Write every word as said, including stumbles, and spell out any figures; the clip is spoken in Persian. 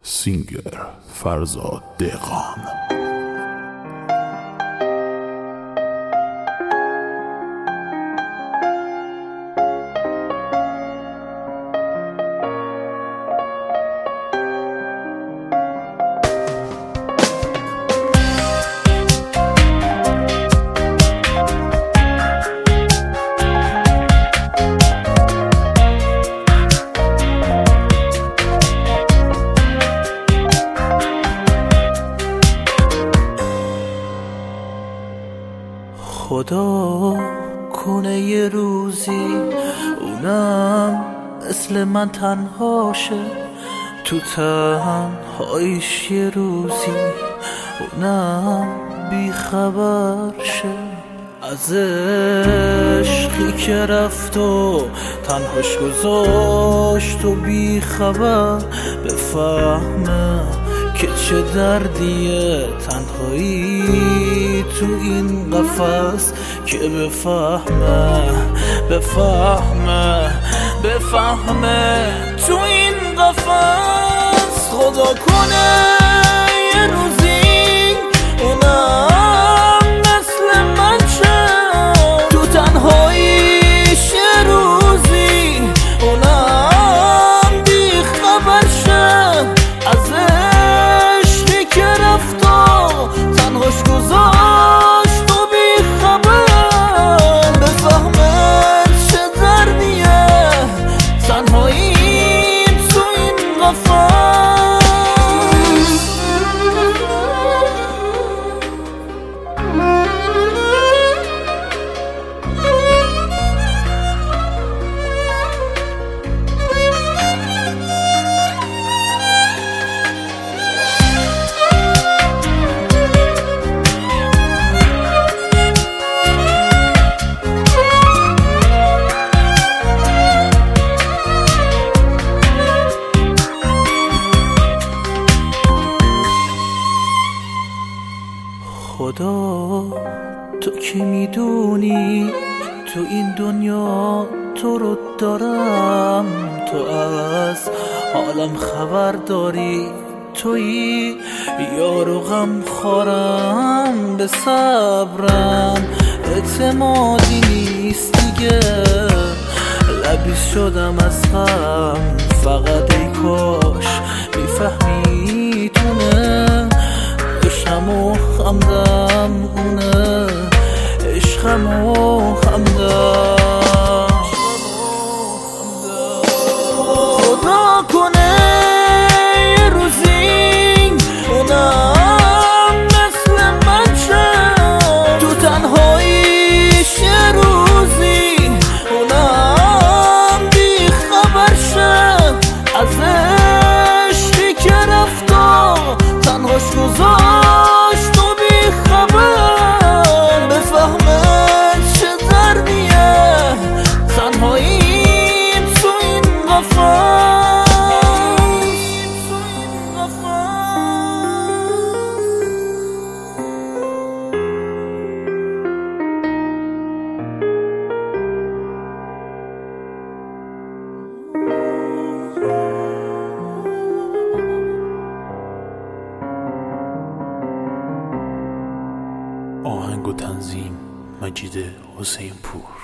سینگر فرزاد دهقان. خدا کنه یه روزی اونم مثل من تنها شه، تو تنهاییش یه روزی اونم بی خبر شه از عشقی که رفت و تنهاش گذاشت و بی خبر بفهمه که چه دردیه تنهایی تو این قفس، که بفهمه بفهمه بفهمه تو این قفس. خدا کنه یه روزی اونم مثل من شه، تو تنهاییش یه روزی اونم بی خبر شه از عشقی که رفت و تنهاش گذاشت و بی خبر بفهمه چه دردیه تنهایی تو این قفس. خدا تو که میدونی تو این دنیا تو رو دارم، تو از حالم خبر داری، تویی یار و غم خورم، به صبرم اعتمادی نیست دیگه، لبیس شدم از غم، فقط ای کاش میفهمی تونه عشقم و خمدم اونه، عشقم و خمدم. خدا کنه یه روزی اونم مثل من شه، تو تنهاییش یه روزی اونم بی خبر شه از عشقی که رفت و تنهاش گذاشت و بی خبر بفهمه چه دردیه تنهایی تو این قفس. آهنگ و تنظیم مجید حسین پور.